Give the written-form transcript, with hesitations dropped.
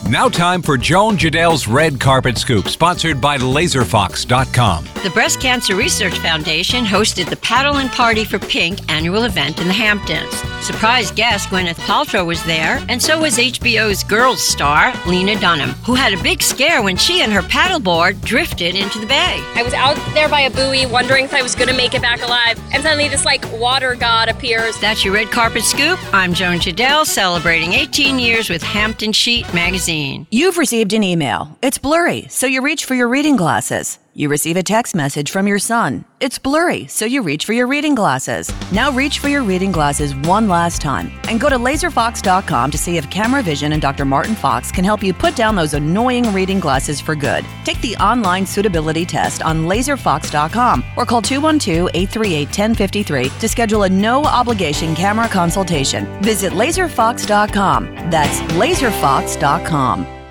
Now time for Joan Jadell's Red Carpet Scoop, sponsored by LaserFox.com. The Breast Cancer Research Foundation hosted the Paddle and Party for Pink annual event in the Hamptons. Surprise guest Gwyneth Paltrow was there, and so was HBO's Girls star, Lena Dunham, who had a big scare when she and her paddleboard drifted into the bay. I was out there by a buoy wondering if I was going to make it back alive, and suddenly this water god appears. That's your Red Carpet Scoop. I'm Joan Jadell, celebrating 18 years with Hampton Sheet Magazine. You've received an email. It's blurry, so you reach for your reading glasses. You receive a text message from your son. It's blurry, so you reach for your reading glasses. Now reach for your reading glasses one last time and go to LaserFox.com to see if Camera Vision and Dr. Martin Fox can help you put down those annoying reading glasses for good. Take the online suitability test on LaserFox.com or call 212-838-1053 to schedule a no-obligation camera consultation. Visit LaserFox.com. That's LaserFox.com.